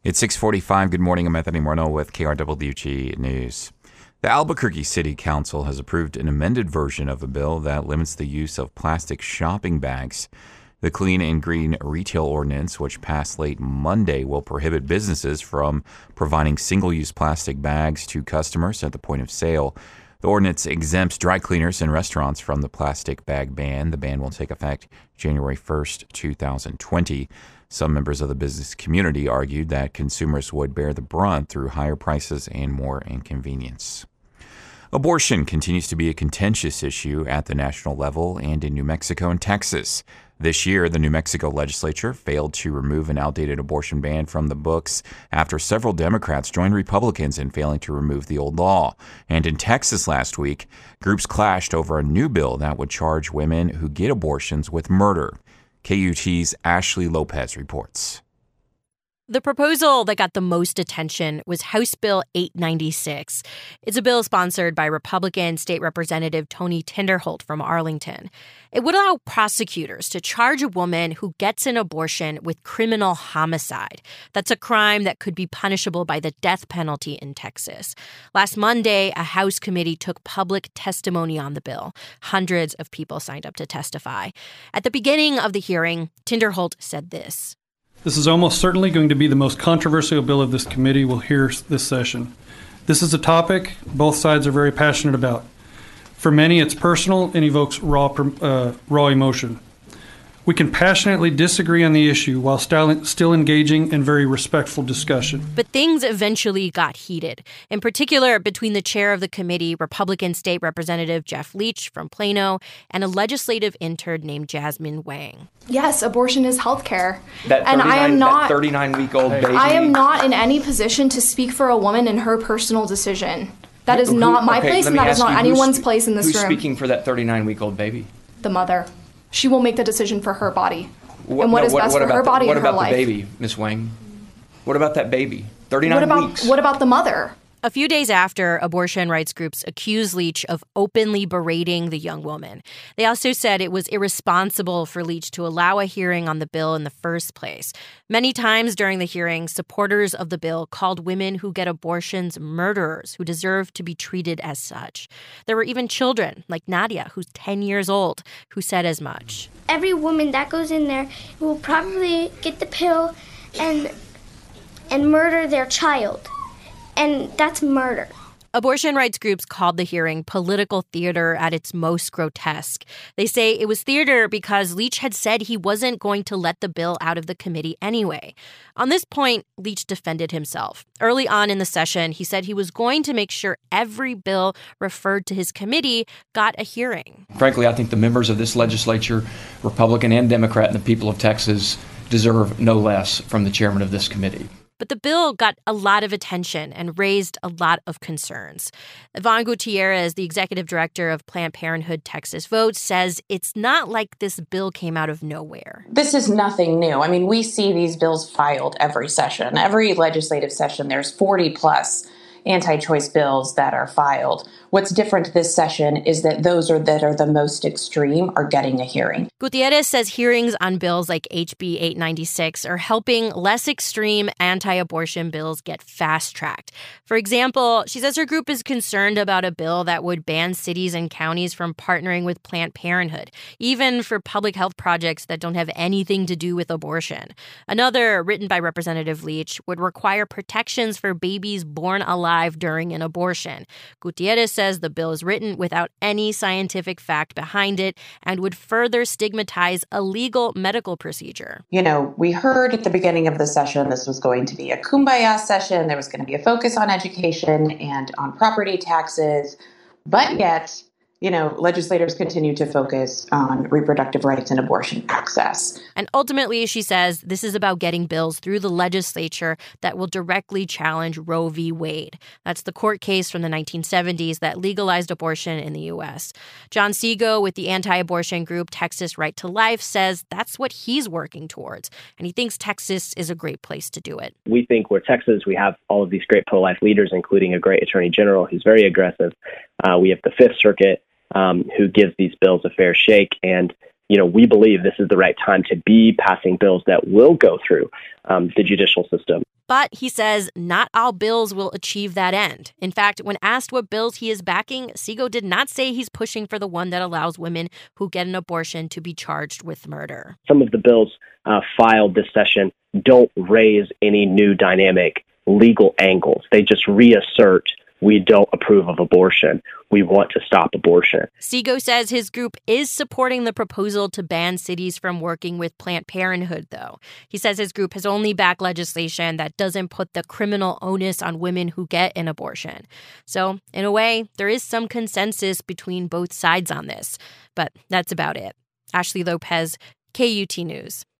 It's 6:45. Good morning. I'm Anthony Morneau with KRWG News. The Albuquerque City Council has approved an amended version of a bill that limits the use of plastic shopping bags. The Clean and Green Retail Ordinance, which passed late Monday, will prohibit businesses from providing single-use plastic bags to customers at the point of sale. The ordinance exempts dry cleaners and restaurants from the plastic bag ban. The ban will take effect January 1st, 2020. Some members of the business community argued that consumers would bear the brunt through higher prices and more inconvenience. Abortion continues to be a contentious issue at the national level and in New Mexico and Texas. This year, the New Mexico legislature failed to remove an outdated abortion ban from the books after several Democrats joined Republicans in failing to remove the old law. And in Texas last week, groups clashed over a new bill that would charge women who get abortions with murder. KUT's Ashley Lopez reports. The proposal that got the most attention was House Bill 896. It's a bill sponsored by Republican State Representative Tony Tinderholt from Arlington. It would allow prosecutors to charge a woman who gets an abortion with criminal homicide. That's a crime that could be punishable by the death penalty in Texas. Last Monday, a House committee took public testimony on the bill. Hundreds of people signed up to testify. At the beginning of the hearing, Tinderholt said this. This is almost certainly going to be the most controversial bill of this committee will hear this session. This is a topic both sides are very passionate about. For many, it's personal and evokes raw emotion. We can passionately disagree on the issue while still engaging in very respectful discussion. But things eventually got heated, in particular between the chair of the committee, Republican State Representative Jeff Leach from Plano, and a legislative intern named Jasmine Wang. Yes, abortion is health care. That 39-week-old baby. I am not in any position to speak for a woman in her personal decision. That is not my place, and that is not anyone's place in this room. Who's speaking for that 39-week-old baby? The mother. She will make the decision for her body and what is best for her body and her life. What about the baby, Ms. Wang? What about that baby? 39 weeks. What about the mother? A few days after, abortion rights groups accused Leach of openly berating the young woman. They also said it was irresponsible for Leach to allow a hearing on the bill in the first place. Many times during the hearing, supporters of the bill called women who get abortions murderers who deserve to be treated as such. There were even children, like Nadia, who's 10 years old, who said as much. Every woman that goes in there will probably get the pill and murder their child. And that's murder. Abortion rights groups called the hearing political theater at its most grotesque. They say it was theater because Leach had said he wasn't going to let the bill out of the committee anyway. On this point, Leach defended himself. Early on in the session, he said he was going to make sure every bill referred to his committee got a hearing. Frankly, I think the members of this legislature, Republican and Democrat, and the people of Texas deserve no less from the chairman of this committee. But the bill got a lot of attention and raised a lot of concerns. Yvonne Gutierrez, the executive director of Planned Parenthood Texas Vote, says it's not like this bill came out of nowhere. This is nothing new. I mean, we see these bills filed every session. Every legislative session, there's 40 plus anti-choice bills that are filed. What's different this session is that those that are the most extreme are getting a hearing. Gutierrez says hearings on bills like HB 896 are helping less extreme anti-abortion bills get fast-tracked. For example, she says her group is concerned about a bill that would ban cities and counties from partnering with Planned Parenthood, even for public health projects that don't have anything to do with abortion. Another, written by Representative Leach, would require protections for babies born alive during an abortion. Gutierrez says the bill is written without any scientific fact behind it and would further stigmatize a legal medical procedure. You know, we heard at the beginning of the session this was going to be a kumbaya session. There was going to be a focus on education and on property taxes. But yet, you know, legislators continue to focus on reproductive rights and abortion access. And ultimately, she says, this is about getting bills through the legislature that will directly challenge Roe v. Wade. That's the court case from the 1970s that legalized abortion in the U.S. John Sego with the anti-abortion group Texas Right to Life says that's what he's working towards. And he thinks Texas is a great place to do it. We think we're Texas. We have all of these great pro-life leaders, including a great attorney general who's very aggressive. We have the Fifth Circuit, who gives these bills a fair shake. And, you know, we believe this is the right time to be passing bills that will go through the judicial system. But he says not all bills will achieve that end. In fact, when asked what bills he is backing, Segal did not say he's pushing for the one that allows women who get an abortion to be charged with murder. Some of the bills filed this session don't raise any new dynamic legal angles. They just reassert we don't approve of abortion. We want to stop abortion. Segal says his group is supporting the proposal to ban cities from working with Planned Parenthood, though. He says his group has only backed legislation that doesn't put the criminal onus on women who get an abortion. So, in a way, there is some consensus between both sides on this. But that's about it. Ashley Lopez, KUT News.